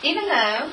Even though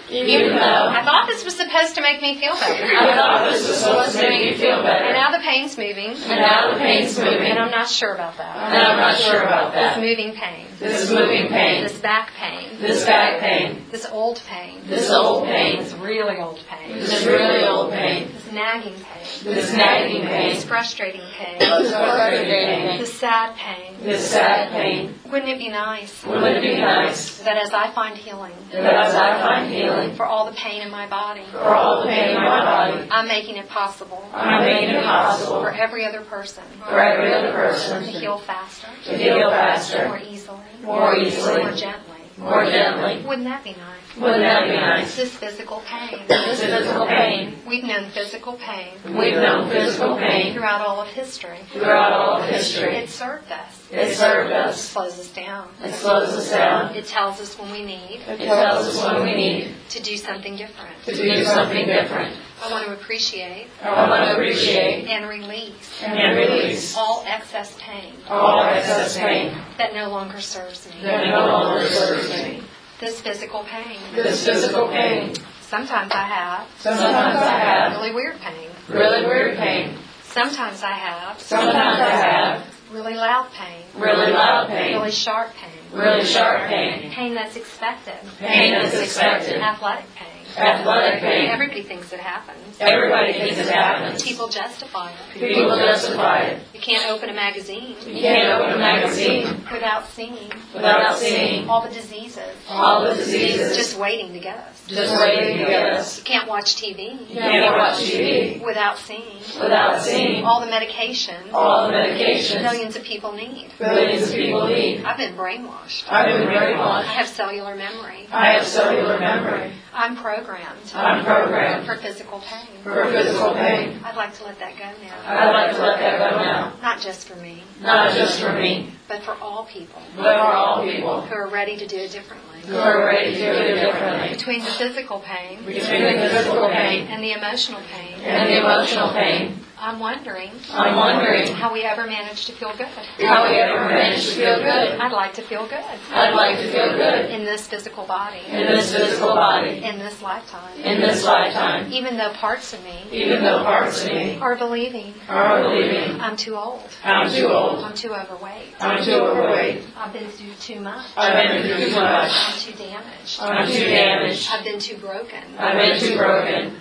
I I thought this was supposed to make me feel better. thought this was supposed to make you feel better. And now the pain's moving. And now the pain's moving. And I'm not sure about that. And I'm not sure about This that. moving pain. This moving pain. This back pain. This back pain. This old pain. This old pain. This really old pain. This really old pain. This nagging pain. This nagging pain. This frustrating pain. This frustrating pain. This sad pain. This sad pain. Wouldn't it be nice Wouldn't it be nice that as I find healing that as I find healing for all the pain in my body, for all the pain in my body, I'm making it possible I'm making it possible for every other person for every other to person heal faster, to heal faster, more easily, more easily, more gently. more gently. Wouldn't that be nice? Wouldn't that be nice? This physical pain. This physical pain. We've known physical pain We've known physical pain throughout all of history. throughout all of history. It served us. It served It us. slows us down. It slows us down. It tells us when we need It tells us when we need to do something different. to do something different. I want to appreciate I want to appreciate and release and release all excess pain all excess pain that no longer serves me. that no longer serves me. This physical pain. This physical pain. Sometimes I have Sometimes I have really weird pain. really weird pain. Sometimes I have Sometimes I have really loud pain. really loud pain. Really sharp pain. Really sharp pain. Pain that's expected. Pain that's expected. Athletic pain. Athletic pain. Everybody thinks it happens. Everybody thinks it happens. People justify it. People justify it. You can't open a magazine You can't open a magazine without seeing without seeing all the diseases all the diseases just waiting to get us. just waiting to get us. You can't watch TV You can't watch TV without seeing without seeing all the medication all the medications millions of people need. billions of people need. I've been brainwashed. I've been I brainwashed. have cellular memory. I have cellular memory. I'm programmed I'm programmed for physical pain. for physical pain. I'd like to let that go now. I'd like to let that go now. Not just for me, Not just for me, but for all people but for all people who are ready to do it differently. who are ready to do it differently. Between the physical pain Between the physical pain and the emotional pain, and the emotional pain, I'm wondering I'm wondering how we ever manage to feel good. how we ever manage to feel good. I'd like to feel good I'd like to feel good in this physical body, in this physical body, in this lifetime, in this lifetime, even though parts of me even though parts of me are believing are believing I'm too old, I'm too old, I'm too overweight, I'm too overweight, I've been through too much, I've been through too much, I'm too damaged, I'm too damaged, I've been too broken, I've been too broken,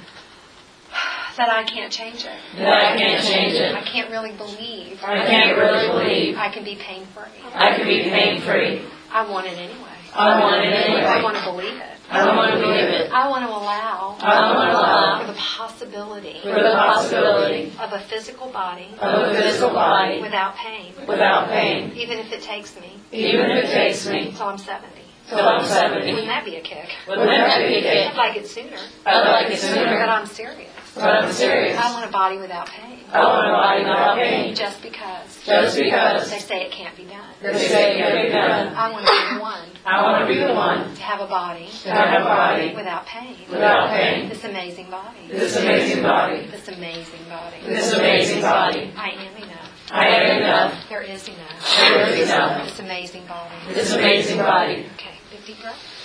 that I can't change it. that I can't change it. I can't really believe I can't really believe I can be pain-free. I can be pain-free. I want it anyway. I want it I anyway. want to believe it. I want to believe it. I want to allow I want to for allow the possibility for the possibility of a physical body of a physical body without pain, without pain, even if it takes me even if it takes me till I'm 70. till I'm 70. Wouldn't that be a kick? Wouldn't that be a kick? I'd like it sooner, I'd like it but sooner, I'm serious. but I'm serious. I want a body without pain, I want a body without pain, just because just because they say it can't be done. they say it can be done. I want to be the one I want to be the one to have a body to have a body without pain. without pain. This amazing body. This amazing body, This amazing body. this amazing body. I am enough. I am enough. There is enough. There is enough. This amazing body. This amazing body. Okay, big deep breath.